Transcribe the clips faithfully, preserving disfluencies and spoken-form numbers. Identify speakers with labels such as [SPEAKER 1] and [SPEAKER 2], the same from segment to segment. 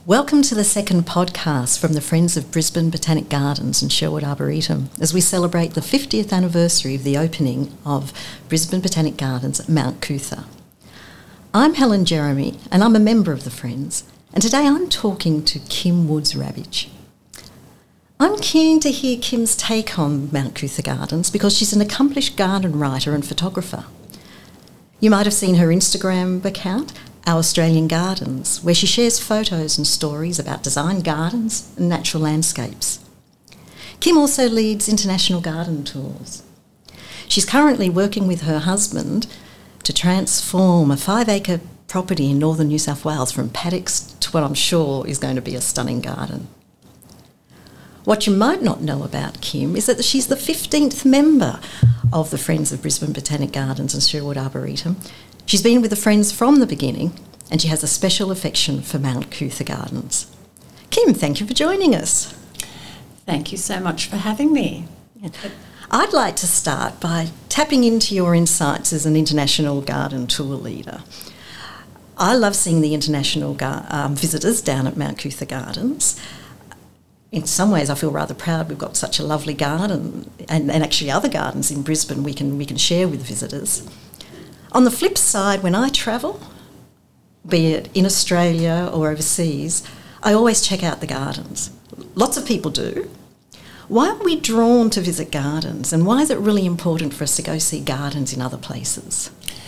[SPEAKER 1] Welcome to the second podcast from the Friends of Brisbane Botanic Gardens and Sherwood Arboretum as we celebrate the fiftieth anniversary of the opening of Brisbane Botanic Gardens at Mount Coot-tha. I'm Helen Jeremy and I'm a member of the Friends, and today I'm talking to Kim Woods-Rabich. I'm keen to hear Kim's take on Mount Coot-tha Gardens because she's an accomplished garden writer and photographer. You might have seen her Instagram account, Our Australian Gardens, where she shares photos and stories about designed gardens and natural landscapes. Kim also leads international garden tours. She's currently working with her husband to transform a five-acre property in northern New South Wales from paddocks to what I'm sure is going to be a stunning garden. What you might not know about Kim is that she's the fifteenth member of the Friends of Brisbane Botanic Gardens and Sherwood Arboretum. She's been with the Friends from the beginning, and she has a special affection for Mount Coot-tha Gardens. Kim, thank you for joining us.
[SPEAKER 2] Thank you so much for having me.
[SPEAKER 1] I'd like to start by tapping into your insights as an international garden tour leader. I love seeing the international gar- um, visitors down at Mount Coot-tha Gardens. In some ways, I feel rather proud we've got such a lovely garden, and, and actually other gardens in Brisbane we can we can share with visitors. On the flip side, when I travel, be it in Australia or overseas, I always check out the gardens. Lots of people do. Why are we drawn to visit gardens, and why is it really important for us to go see gardens in other places?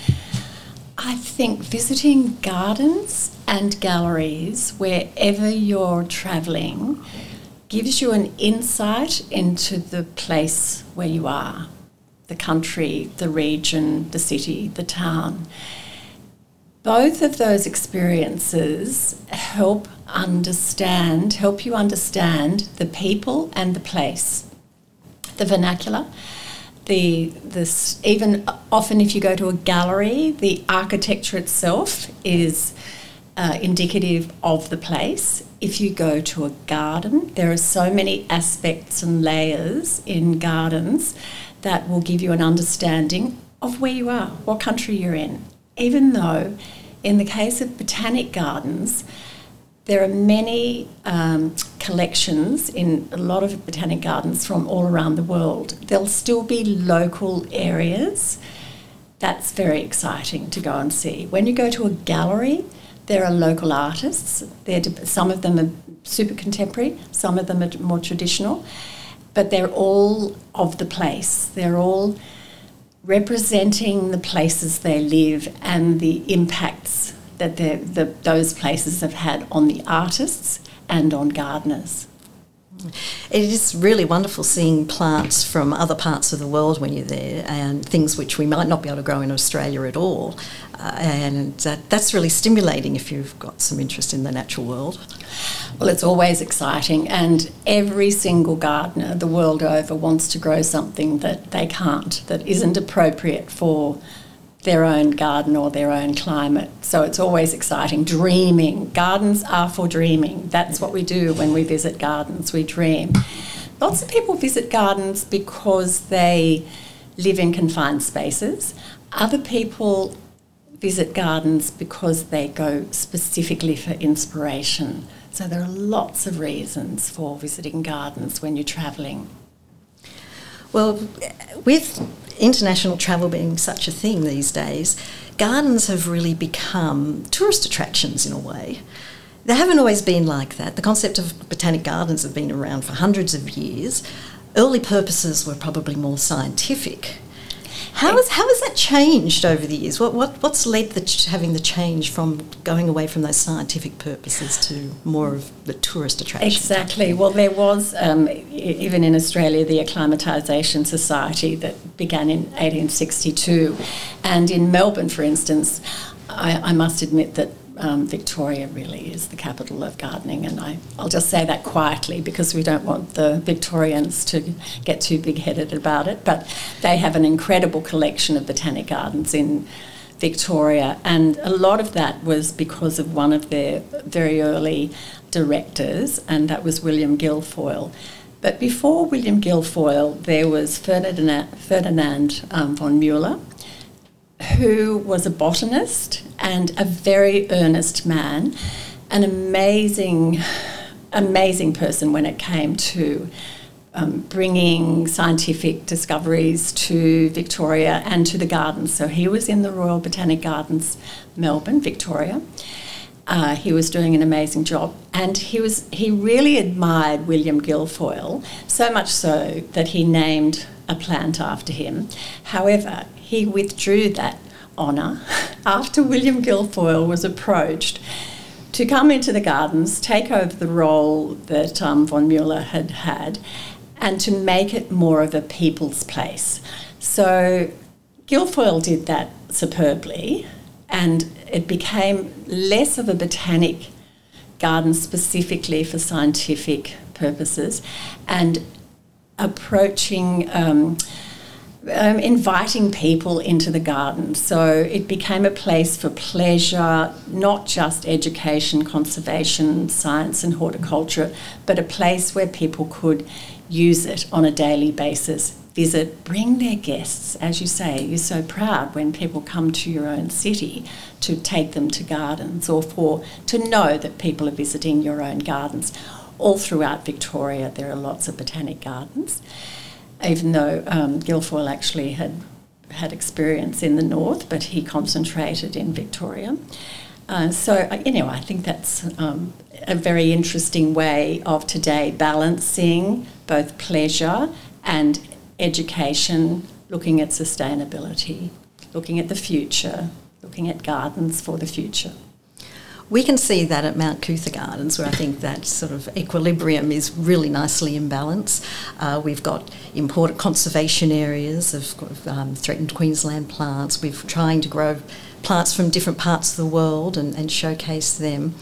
[SPEAKER 2] I think visiting gardens and galleries wherever you're travelling gives you an insight into the place where you are. The country, the region, the city, the town. Both of those experiences help understand, help you understand the people and the place, the vernacular. The this even often if you go to a gallery, the architecture itself is uh, indicative of the place. If you go to a garden, there are so many aspects and layers in gardens that will give you an understanding of where you are, what country you're in. Even though, in the case of botanic gardens, there are many um, collections in a lot of botanic gardens from all around the world. There'll still be local areas. That's very exciting to go and see. When you go to a gallery, there are local artists. They're, some of them are super contemporary, some of them are more traditional. But they're all of the place. They're all representing the places they live and the impacts that the, those places have had on the artists and on gardeners.
[SPEAKER 1] It is really wonderful seeing plants from other parts of the world when you're there, and things which we might not be able to grow in Australia at all. Uh, and that, that's really stimulating if you've got some interest in the natural world.
[SPEAKER 2] Well, it's always exciting, and every single gardener the world over wants to grow something that they can't, that isn't appropriate for their own garden or their own climate. So it's always exciting. Dreaming. Gardens are for dreaming. That's what we do when we visit gardens. We dream. Lots of people visit gardens because they live in confined spaces. Other people visit gardens because they go specifically for inspiration. So there are lots of reasons for visiting gardens when you're travelling.
[SPEAKER 1] Well, with international travel being such a thing these days, gardens have really become tourist attractions in a way. They haven't always been like that. The concept of botanic gardens have been around for hundreds of years. Early purposes were probably more scientific. How has how has that changed over the years? What what what's led to having the change from going away from those scientific purposes to more of the tourist attraction?
[SPEAKER 2] Exactly. Well, there was um, even in Australia the Acclimatisation Society that began in eighteen sixty-two, and in Melbourne, for instance, I, I must admit that um, Victoria really is the capital of gardening, and I, I'll just say that quietly because we don't want the Victorians to get too big-headed about it, but they have an incredible collection of botanic gardens in Victoria, and a lot of that was because of one of their very early directors, and that was William Guilfoyle. But before William Guilfoyle, there was Ferdinand, Ferdinand um, von Mueller, who was a botanist and a very earnest man, an amazing, amazing person when it came to um, bringing scientific discoveries to Victoria and to the gardens. So he was in the Royal Botanic Gardens, Melbourne, Victoria. Uh, he was doing an amazing job, and he was he really admired William Guilfoyle, so much so that he named a plant after him. However, he withdrew that honour after William Guilfoyle was approached to come into the gardens, take over the role that um, von Müller had had, and to make it more of a people's place. So Guilfoyle did that superbly, and it became less of a botanic garden specifically for scientific purposes, and approaching, um, um, inviting people into the garden. So it became a place for pleasure, not just education, conservation, science and horticulture, but a place where people could use it on a daily basis, visit, bring their guests. As you say, you're so proud when people come to your own city to take them to gardens, or for to know that people are visiting your own gardens. All throughout Victoria there are lots of botanic gardens, even though um, Guilfoyle actually had had experience in the north, but he concentrated in Victoria. Uh, so anyway, I think that's um, a very interesting way of today balancing both pleasure and education, looking at sustainability, looking at the future, looking at gardens for the future.
[SPEAKER 1] We can see that at Mount Cootha Gardens, where I think that sort of equilibrium is really nicely in balance. Uh, we've got important conservation areas of um, threatened Queensland plants. We're trying to grow plants from different parts of the world and, and showcase them.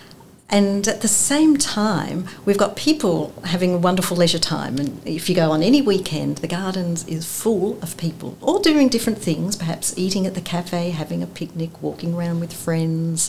[SPEAKER 1] And at the same time, we've got people having a wonderful leisure time. And if you go on any weekend, the gardens is full of people, all doing different things, perhaps eating at the cafe, having a picnic, walking around with friends,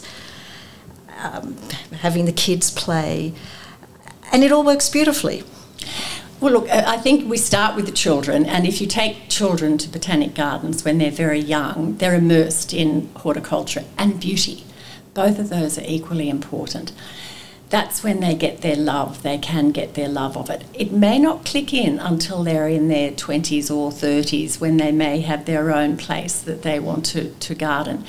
[SPEAKER 1] um, having the kids play. And it all works beautifully.
[SPEAKER 2] Well, look, I think we start with the children, and if you take children to botanic gardens when they're very young, they're immersed in horticulture and beauty. Both of those are equally important. That's when they get their love, they can get their love of it. It may not click in until they're in their twenties or thirties, when they may have their own place that they want to, to garden.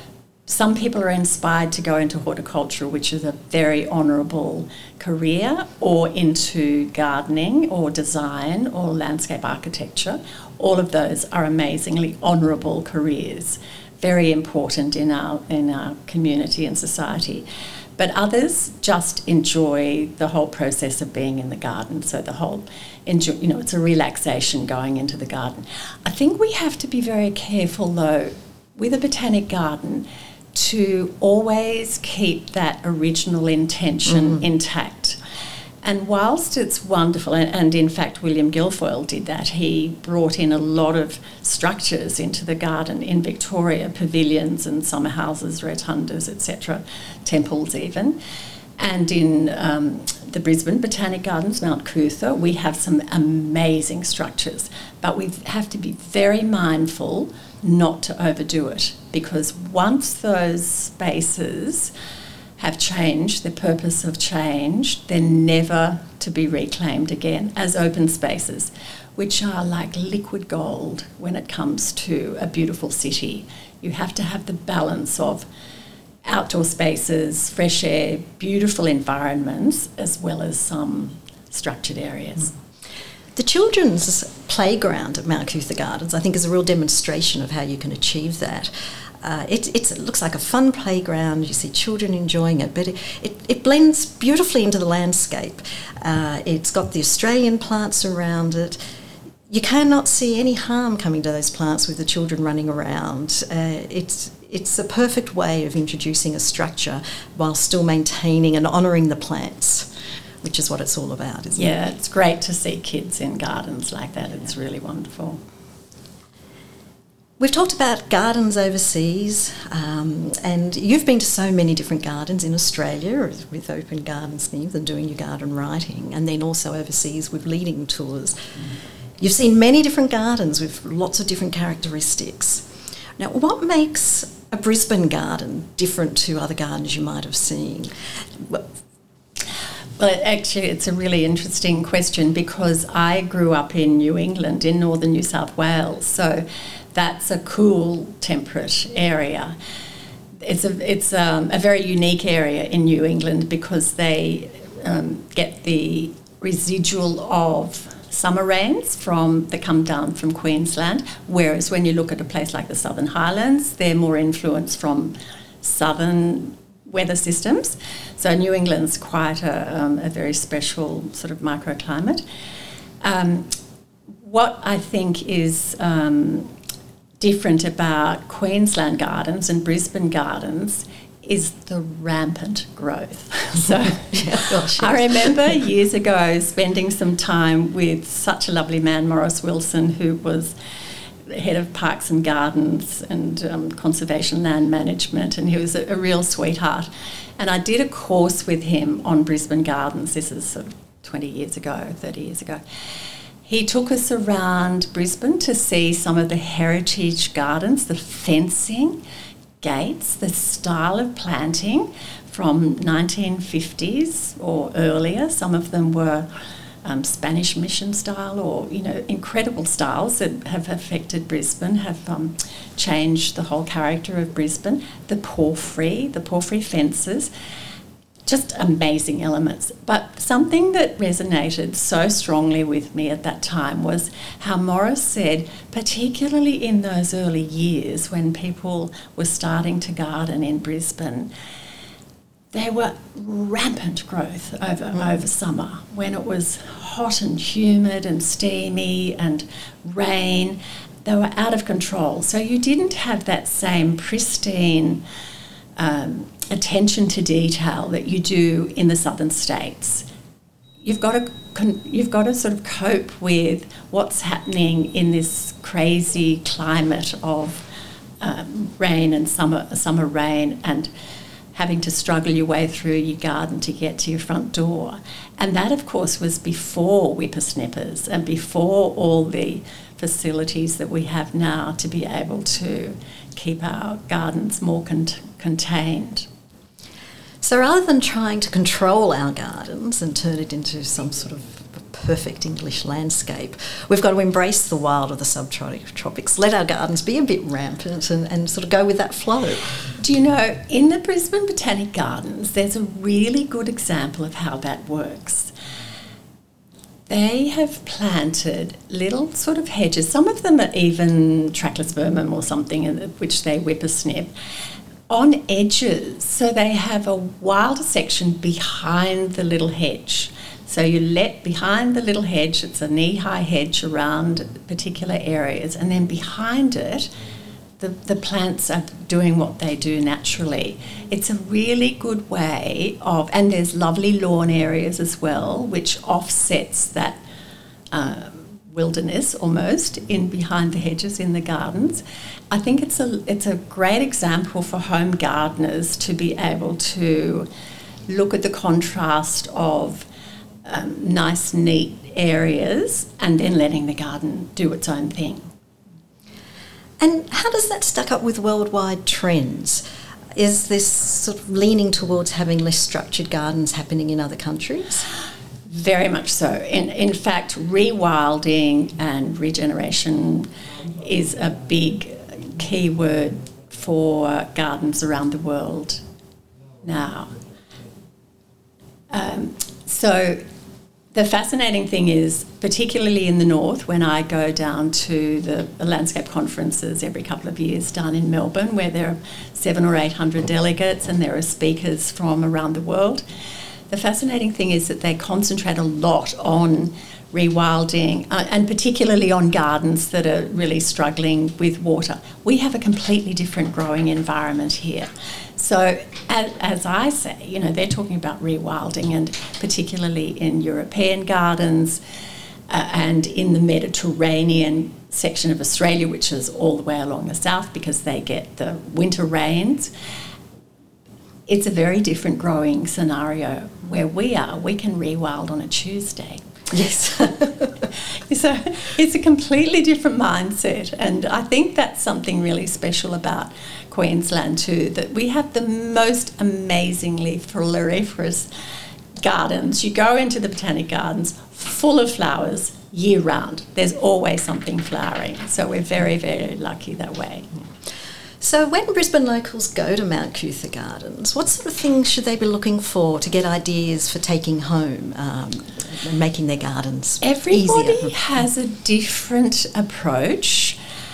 [SPEAKER 2] Some people are inspired to go into horticulture, which is a very honourable career, or into gardening or design or landscape architecture. All of those are amazingly honourable careers, very important in our in our community and society. But others just enjoy the whole process of being in the garden. So the whole, enjoy, you know, it's a relaxation going into the garden. I think we have to be very careful, though, with a botanic garden, to always keep that original intention mm. intact. And whilst it's wonderful, and, and in fact William Guilfoyle did that, he brought in a lot of structures into the garden in Victoria, pavilions and summer houses, rotundas, et cetera, temples even. And in um, the Brisbane Botanic Gardens, Mount Cootha, we have some amazing structures, but we have to be very mindful not to overdo it, because once those spaces have changed, their purpose have changed, they're never to be reclaimed again as open spaces, which are like liquid gold when it comes to a beautiful city. You have to have the balance of outdoor spaces, fresh air, beautiful environments, as well as some structured areas.
[SPEAKER 1] The children's playground at Mount Cootha Gardens, I think, is a real demonstration of how you can achieve that. Uh, it, it's, it looks like a fun playground. You see children enjoying it, but it, it, it blends beautifully into the landscape. Uh, it's got the Australian plants around it. You cannot see any harm coming to those plants with the children running around. Uh, it's it's a perfect way of introducing a structure while still maintaining and honouring the plants, which is what it's all about, isn't
[SPEAKER 2] yeah,
[SPEAKER 1] it?
[SPEAKER 2] Yeah, it's great to see kids in gardens like that. It's really wonderful.
[SPEAKER 1] We've talked about gardens overseas, um, and you've been to so many different gardens in Australia with Open Garden Schemes and doing your garden writing, and then also overseas with leading tours. Mm. You've seen many different gardens with lots of different characteristics. Now, what makes a Brisbane garden different to other gardens you might have seen?
[SPEAKER 2] Well, Well, actually, it's a really interesting question because I grew up in New England, in northern New South Wales, so that's a cool, temperate area. It's a it's um, a very unique area in New England because they um, get the residual of summer rains from that come down from Queensland, whereas when you look at a place like the Southern Highlands, they're more influenced from southern weather systems. So New England's quite a, um, a very special sort of microclimate. Um, what I think is um, different about Queensland gardens and Brisbane gardens is the rampant growth. So
[SPEAKER 1] yeah, gosh, yes.
[SPEAKER 2] I remember years ago spending some time with such a lovely man, Morris Wilson, who was head of Parks and Gardens and um, Conservation Land Management, and he was a, a real sweetheart. And I did a course with him on Brisbane gardens. This is sort of twenty years ago, thirty years ago. He took us around Brisbane to see some of the heritage gardens, the fencing, gates, the style of planting from nineteen fifties or earlier. Some of them were Um, Spanish mission style, or you know, incredible styles that have affected Brisbane, have um, changed the whole character of Brisbane. The porphyry, the porphyry fences, just amazing elements. But something that resonated so strongly with me at that time was how Morris said, particularly in those early years when people were starting to garden in Brisbane, there were rampant growth over, mm. over summer when it was hot and humid and steamy and rain. They were out of control. So you didn't have that same pristine um, attention to detail that you do in the southern states. You've got to you've got to sort of cope with what's happening in this crazy climate of um, rain and summer summer rain and having to struggle your way through your garden to get to your front door. And that, of course, was before whippersnippers and before all the facilities that we have now to be able to keep our gardens more con- contained.
[SPEAKER 1] So rather than trying to control our gardens and turn it into some sort of perfect English landscape, we've got to embrace the wild of the subtropics, let our gardens be a bit rampant and, and sort of go with that flow.
[SPEAKER 2] Do you know, in the Brisbane Botanic Gardens, there's a really good example of how that works. They have planted little sort of hedges, some of them are even Trachlospermum or something, which they whippersnip, on edges. So they have a wilder section behind the little hedge. So you let behind the little hedge, it's a knee-high hedge around particular areas, and then behind it, the, the plants are doing what they do naturally. It's a really good way of, and there's lovely lawn areas as well, which offsets that um, wilderness almost in behind the hedges in the gardens. I think it's a it's a great example for home gardeners to be able to look at the contrast of Um, nice, neat areas and then letting the garden do its own thing.
[SPEAKER 1] And how does that stack up with worldwide trends? Is this sort of leaning towards having less structured gardens happening in other countries?
[SPEAKER 2] Very much so. In, in fact, rewilding and regeneration is a big key word for gardens around the world now. Um, so the fascinating thing is, particularly in the north, when I go down to the, the landscape conferences every couple of years down in Melbourne, where there are seven or eight hundred delegates and there are speakers from around the world, the fascinating thing is that they concentrate a lot on rewilding uh, and particularly on gardens that are really struggling with water. We have a completely different growing environment here. So as, as I say, you know, they're talking about rewilding, and particularly in European gardens uh, and in the Mediterranean section of Australia, which is all the way along the south because they get the winter rains. It's a very different growing scenario. Where we are, we can rewild on a Tuesday.
[SPEAKER 1] Yes.
[SPEAKER 2] So it's a completely different mindset, and I think that's something really special about Queensland too, that we have the most amazingly floriferous gardens. You go into the Botanic Gardens full of flowers year round. There's always something flowering, so we're very, very lucky that way.
[SPEAKER 1] So when Brisbane locals go to Mount Cootha Gardens, what sort of things should they be looking for to get ideas for taking home um, and making their gardens
[SPEAKER 2] Everybody
[SPEAKER 1] easier?
[SPEAKER 2] has a different approach,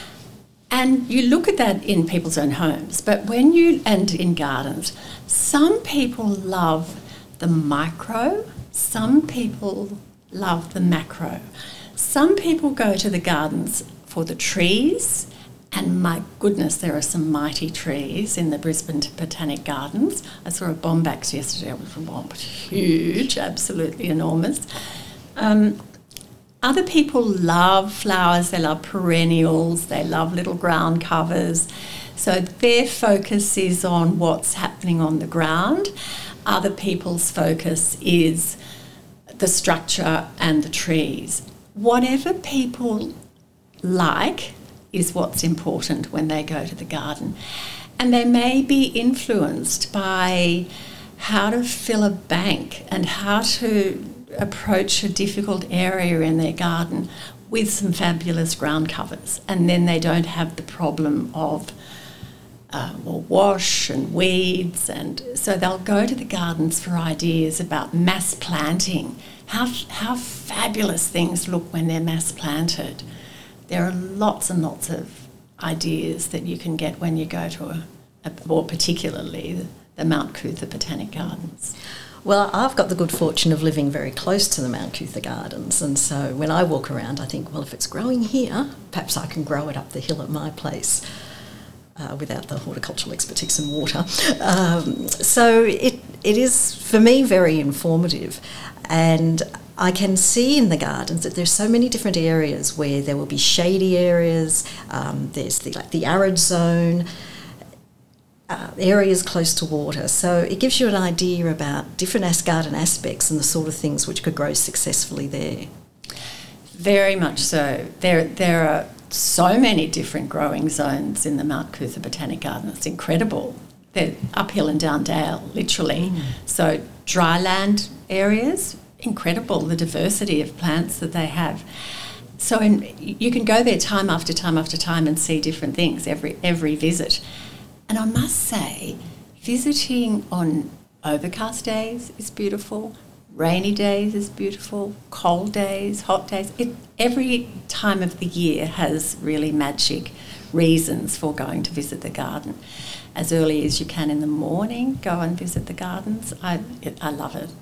[SPEAKER 2] and you look at that in people's own homes, but when you, and in gardens, some people love the micro, some people love the macro. Some people go to the gardens for the trees, and my goodness, there are some mighty trees in the Brisbane Botanic Gardens. I saw a bombax yesterday. It was huge, absolutely enormous. Um, other people love flowers. They love perennials. They love little ground covers. So their focus is on what's happening on the ground. Other people's focus is the structure and the trees. Whatever people like is what's important when they go to the garden. And they may be influenced by how to fill a bank and how to approach a difficult area in their garden with some fabulous ground covers. And then they don't have the problem of uh, well, wash and weeds. And so they'll go to the gardens for ideas about mass planting. How, how fabulous things look when they're mass planted. There are lots and lots of ideas that you can get when you go to a, a or particularly the, the Mount Cootha Botanic Gardens.
[SPEAKER 1] Well, I've got the good fortune of living very close to the Mount Cootha Gardens, and so when I walk around I think, well, if it's growing here, perhaps I can grow it up the hill at my place uh, without the horticultural expertise and water. Um, so it it is, for me, very informative, and I can see in the gardens that there's so many different areas where there will be shady areas, um, there's the, like the arid zone, uh, areas close to water. So it gives you an idea about different as- garden aspects and the sort of things which could grow successfully there.
[SPEAKER 2] Very much so. There, there are so many different growing zones in the Mount Cootha Botanic Garden. It's incredible. They're uphill and down dale, literally. Mm. So dry land areas, incredible, the diversity of plants that they have. So in, you can go there time after time after time and see different things every every visit. And I must say, visiting on overcast days is beautiful, rainy days is beautiful, cold days, hot days. It, every time of the year has really magic reasons for going to visit the garden. As early as you can in the morning, go and visit the gardens. I, it, I love it.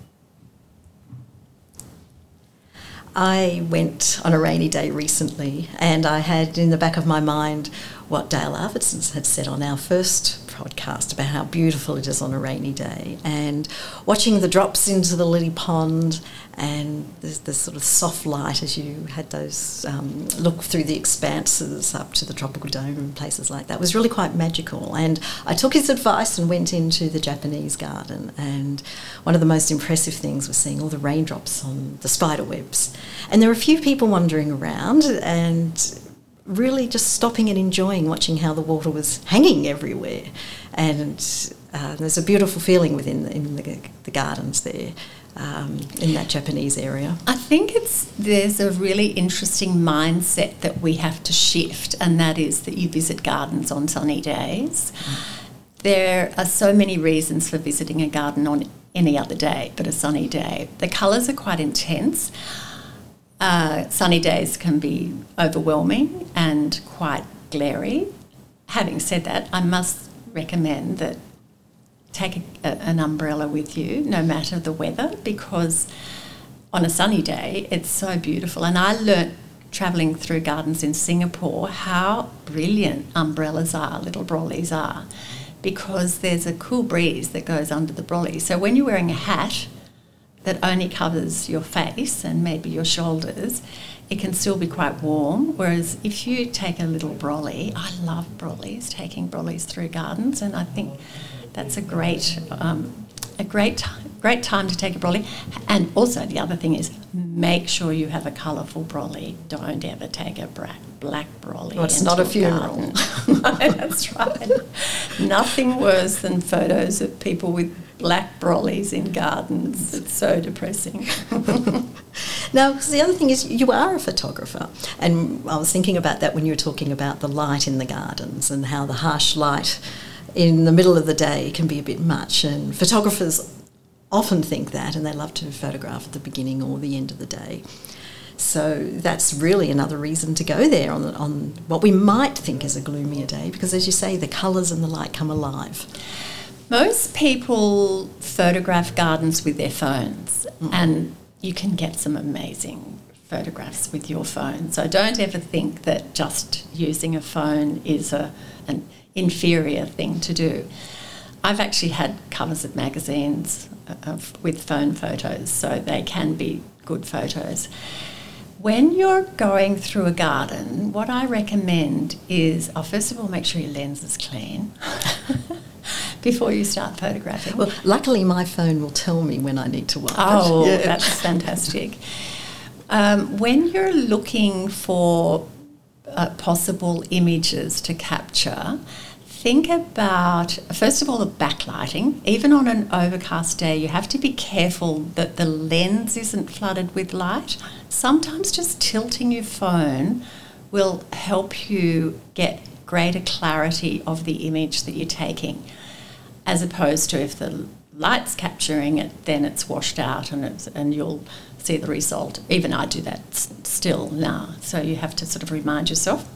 [SPEAKER 1] I went on a rainy day recently, and I had in the back of my mind what Dale Arvidsson had said on our first podcast about how beautiful it is on a rainy day, and watching the drops into the lily pond and the, the sort of soft light as you had those um, look through the expanses up to the tropical dome and places like that was really quite magical. And I took his advice and went into the Japanese garden, and one of the most impressive things was seeing all the raindrops on the spider webs. And there were a few people wandering around and really just stopping and enjoying watching how the water was hanging everywhere. And uh, there's a beautiful feeling within the, in the, the gardens there, um, in that Japanese area.
[SPEAKER 2] I think it's there's a really interesting mindset that we have to shift, and that is that you visit gardens on sunny days. Mm. There are so many reasons for visiting a garden on any other day but a sunny day. The colours are quite intense. Uh, sunny days can be overwhelming and quite glary. Having said that, I must recommend that take a, a, an umbrella with you no matter the weather, because on a sunny day it's so beautiful. And I learnt travelling through gardens in Singapore how brilliant umbrellas are, little brollies are, because there's a cool breeze that goes under the brolly. So when you're wearing a hat that only covers your face and maybe your shoulders, it can still be quite warm. Whereas if you take a little brolly, I love brollies, taking brollies through gardens, and I think that's a great um, a great great time to take a brolly. And also the other thing is make sure you have a colourful brolly. Don't ever take a black, black brolly.
[SPEAKER 1] Well, it's not a funeral.
[SPEAKER 2] No, that's right. Nothing worse than photos of people with black brollies in gardens. It's so depressing.
[SPEAKER 1] Now, because the other thing is you are a photographer, and I was thinking about that when you were talking about the light in the gardens and how the harsh light in the middle of the day can be a bit much, and photographers often think that, and they love to photograph at the beginning or the end of the day. So that's really another reason to go there on, on what we might think is a gloomier day, because as you say, the colours and the light come alive.
[SPEAKER 2] Most people photograph gardens with their phones, mm. and you can get some amazing photographs with your phone. So don't ever think that just using a phone is a, an inferior thing to do. I've actually had covers of magazines of, with phone photos, so they can be good photos. When you're going through a garden, what I recommend is, oh, first of all, make sure your lens is clean before you start photographing.
[SPEAKER 1] Well, luckily my phone will tell me when I need to wipe
[SPEAKER 2] oh,
[SPEAKER 1] it.
[SPEAKER 2] Oh, yeah. That's fantastic. Um, when you're looking for uh, possible images to capture, think about, first of all, the backlighting. Even on an overcast day, you have to be careful that the lens isn't flooded with light. Sometimes just tilting your phone will help you get greater clarity of the image that you're taking, as opposed to if the light's capturing it, then it's washed out and it's, and you'll see the result. Even I do that s- still now, so you have to sort of remind yourself.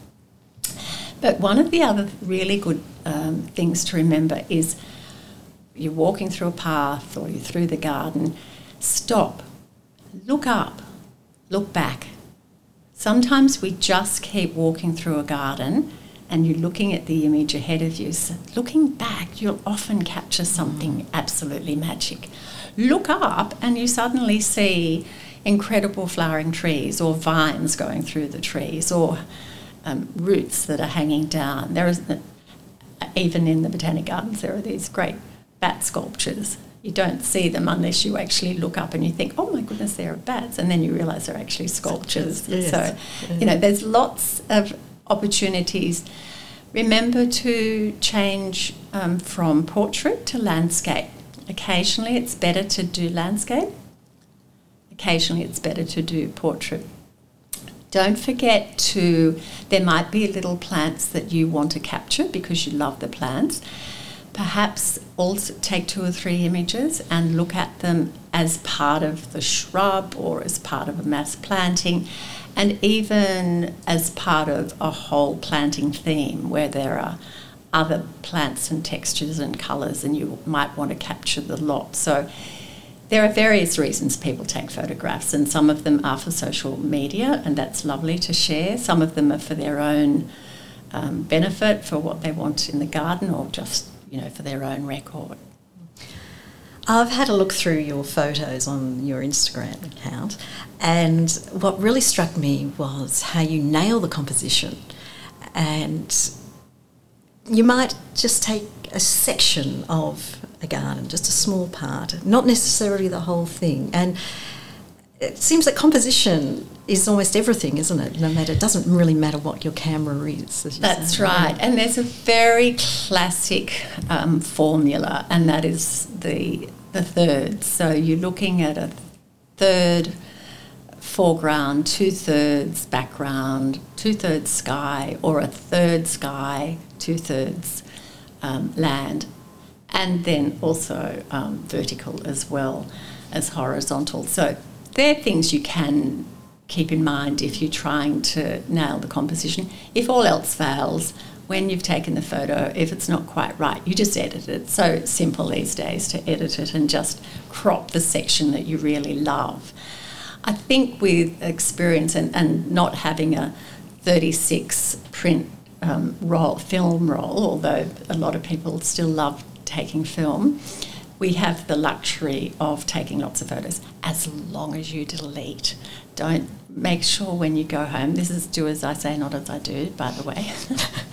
[SPEAKER 2] But one of the other really good um, things to remember is you're walking through a path or you're through the garden, stop, look up, look back. Sometimes we just keep walking through a garden and you're looking at the image ahead of you. So looking back, you'll often capture something absolutely magic. Look up and you suddenly see incredible flowering trees or vines going through the trees, or Um, roots that are hanging down. There is, even in the Botanic Gardens, there are these great bat sculptures. You don't see them unless you actually look up and you think, oh my goodness, there are bats, and then you realise they're actually sculptures.
[SPEAKER 1] Yes.
[SPEAKER 2] So, you know, there's lots of opportunities. Remember to change um, from portrait to landscape. Occasionally it's better to do landscape. Occasionally it's better to do portrait. Don't forget to, there might be little plants that you want to capture because you love the plants. Perhaps also take two or three images and look at them as part of the shrub or as part of a mass planting, and even as part of a whole planting theme where there are other plants and textures and colours and you might want to capture the lot. So there are various reasons people take photographs, and some of them are for social media, and that's lovely to share. Some of them are for their own um, benefit, for what they want in the garden, or just, you know, for their own record.
[SPEAKER 1] I've had a look through your photos on your Instagram account, and what really struck me was how you nail the composition. And you might just take a section of a garden, just a small part, not necessarily the whole thing. And it seems that composition is almost everything, isn't it? No matter, it doesn't really matter what your camera is. As you
[SPEAKER 2] That's
[SPEAKER 1] say.
[SPEAKER 2] right. And there's a very classic um, formula, and that is the the thirds. So you're looking at a third foreground, two-thirds background, two-thirds sky, or a third sky, two-thirds um, land, and then also um, vertical as well as horizontal. So they're things you can keep in mind if you're trying to nail the composition. If all else fails, when you've taken the photo, if it's not quite right, you just edit it. It's so simple these days to edit it and just crop the section that you really love. I think with experience and, and not having a thirty-six print um, roll, film roll, although a lot of people still love taking film, we have the luxury of taking lots of photos as long as you delete. Don't make sure when you go home, this is do as I say, not as I do, by the way.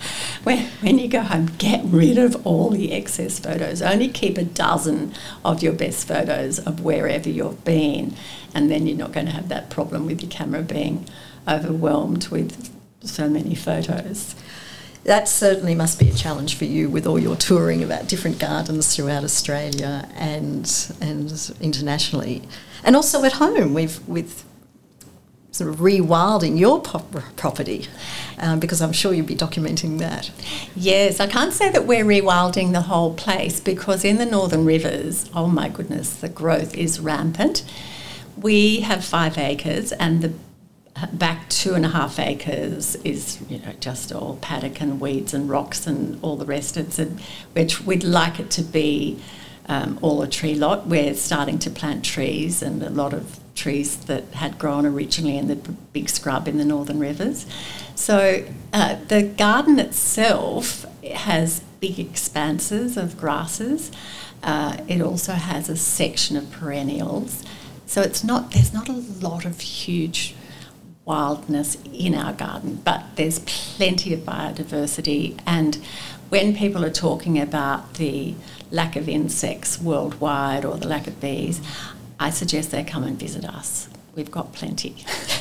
[SPEAKER 2] when, when you go home, get rid of all the excess photos. Only keep a dozen of your best photos of wherever you've been, and then you're not going to have that problem with your camera being overwhelmed with so many photos.
[SPEAKER 1] That certainly must be a challenge for you with all your touring about different gardens throughout Australia and and internationally, and also at home with with sort of rewilding your pop- property, um, because I'm sure you'd be documenting that.
[SPEAKER 2] Yes, I can't say that we're rewilding the whole place, because in the Northern Rivers, oh my goodness, the growth is rampant. We have five acres, and the back two and a half acres is, you know, just all paddock and weeds and rocks and all the rest. It's a, which we'd like it to be um, all a tree lot. We're starting to plant trees, and a lot of trees that had grown originally in the big scrub in the Northern Rivers. So uh, the garden itself has big expanses of grasses. Uh, it also has a section of perennials. So it's not there's not a lot of huge wildness in our garden, but there's plenty of biodiversity. And when people are talking about the lack of insects worldwide or the lack of bees, I suggest they come and visit us. We've got plenty.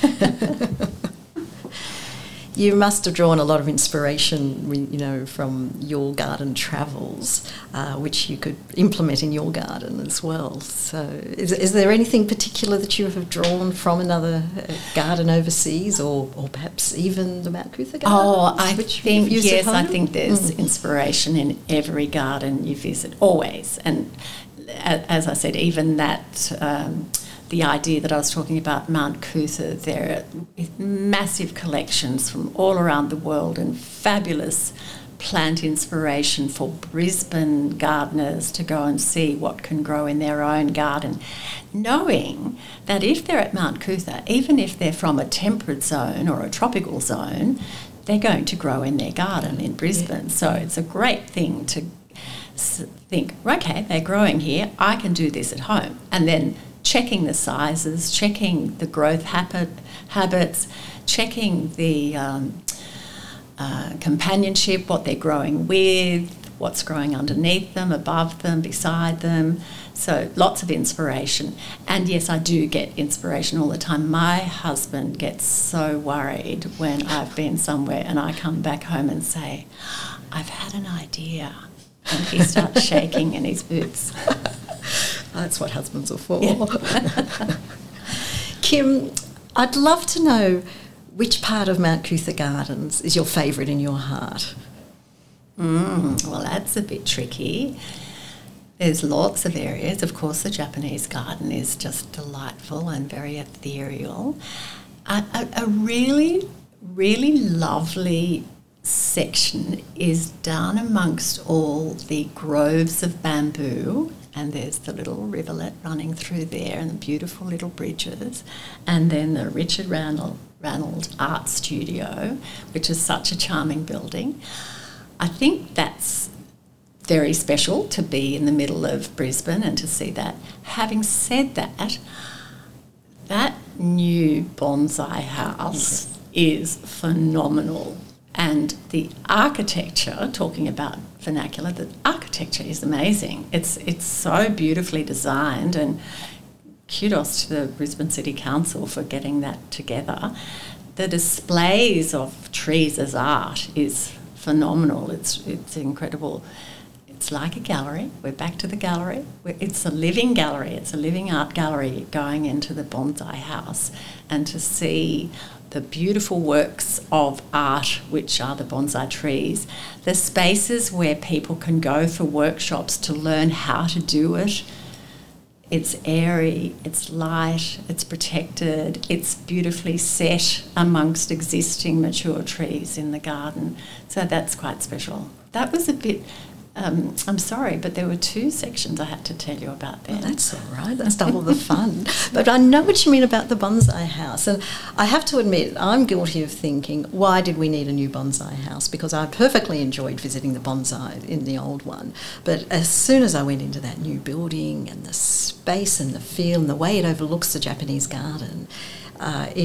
[SPEAKER 1] You must have drawn a lot of inspiration, you know, from your garden travels, uh, which you could implement in your garden as well. So is, is there anything particular that you have drawn from another garden overseas, or, or perhaps even the Mount Cootha garden?
[SPEAKER 2] Oh, I think, yes, I think there's mm. inspiration in every garden you visit, always. And as I said, even that... Um, the idea that I was talking about, Mount Cootha, there are massive collections from all around the world and fabulous plant inspiration for Brisbane gardeners to go and see what can grow in their own garden, knowing that if they're at Mount Cootha, even if they're from a temperate zone or a tropical zone, they're going to grow in their garden in Brisbane. Yeah. So it's a great thing to think, okay, they're growing here, I can do this at home. And then checking the sizes, checking the growth habit, habits, checking the um, uh, companionship, what they're growing with, what's growing underneath them, above them, beside them. So lots of inspiration. And yes, I do get inspiration all the time. My husband gets so worried when I've been somewhere and I come back home and say, I've had an idea. And he starts shaking in his boots.
[SPEAKER 1] That's what husbands are for.
[SPEAKER 2] Yeah.
[SPEAKER 1] Kim, I'd love to know which part of Mount Cootha Gardens is your favourite in your heart?
[SPEAKER 2] Mm, well, that's a bit tricky. There's lots of areas. Of course, the Japanese garden is just delightful and very ethereal. A, a, a really, really lovely section is down amongst all the groves of bamboo, and there's the little rivulet running through there and the beautiful little bridges, and then the Richard Ranald, Ranald Art Studio, which is such a charming building. I think that's very special to be in the middle of Brisbane and to see that. Having said that, that new bonsai house is phenomenal. And the architecture, talking about vernacular, the architecture is amazing. It's it's so beautifully designed, and kudos to the Brisbane City Council for getting that together. The displays of trees as art is phenomenal. It's it's incredible. It's like a gallery. We're back to the gallery. It's a living gallery. It's a living art gallery going into the bonsai house, and to see the beautiful works of art, which are the bonsai trees, the spaces where people can go for workshops to learn how to do it. It's airy, it's light, it's protected, it's beautifully set amongst existing mature trees in the garden. So that's quite special. That was a bit... Um, I'm sorry, but there were two sections I had to tell you about there.
[SPEAKER 1] Well, that's all right. That's double the fun. But I know what you mean about the bonsai house. And I have to admit, I'm guilty of thinking, why did we need a new bonsai house? Because I perfectly enjoyed visiting the bonsai in the old one. But as soon as I went into that new building and the space and the feel and the way it overlooks the Japanese garden, uh, it's...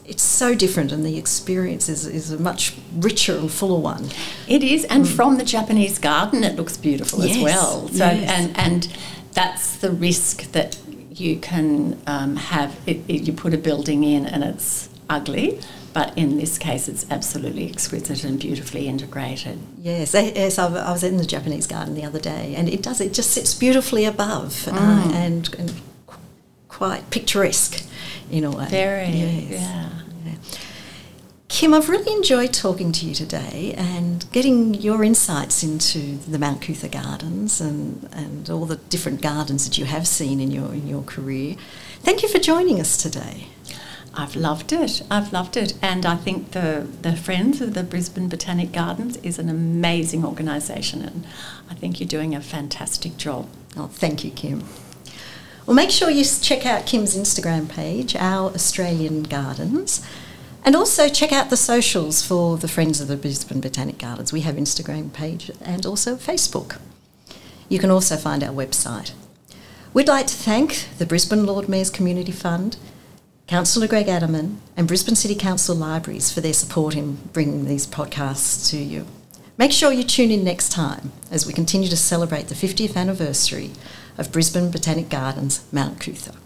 [SPEAKER 1] it's so different, and the experience is, is a much richer and fuller one.
[SPEAKER 2] It is, and mm. from the Japanese garden it looks beautiful
[SPEAKER 1] yes.
[SPEAKER 2] as well. So
[SPEAKER 1] yes.
[SPEAKER 2] and and that's the risk that you can um, have. It, it, you put a building in and it's ugly, but in this case it's absolutely exquisite and beautifully integrated.
[SPEAKER 1] Yes, yes. I was in the Japanese garden the other day, and it does. It just sits beautifully above mm. uh, and, and quite picturesque in a way.
[SPEAKER 2] Very,
[SPEAKER 1] yes.
[SPEAKER 2] yeah.
[SPEAKER 1] yeah. Kim, I've really enjoyed talking to you today and getting your insights into the Mount Cootha Gardens and, and all the different gardens that you have seen in your in your career. Thank you for joining us today.
[SPEAKER 2] I've loved it. I've loved it. And I think the, the Friends of the Brisbane Botanic Gardens is an amazing organisation, and I think you're doing a fantastic job.
[SPEAKER 1] Oh, thank you, Kim. Well, make sure you check out Kim's Instagram page, Our Australian Gardens, and also check out the socials for the Friends of the Brisbane Botanic Gardens. We have Instagram page and also Facebook. You can also find our website. We'd like to thank the Brisbane Lord Mayor's Community Fund, Councillor Greg Adderman and Brisbane City Council Libraries for their support in bringing these podcasts to you. Make sure you tune in next time as we continue to celebrate the fiftieth anniversary of Brisbane Botanic Gardens, Mount Cootha.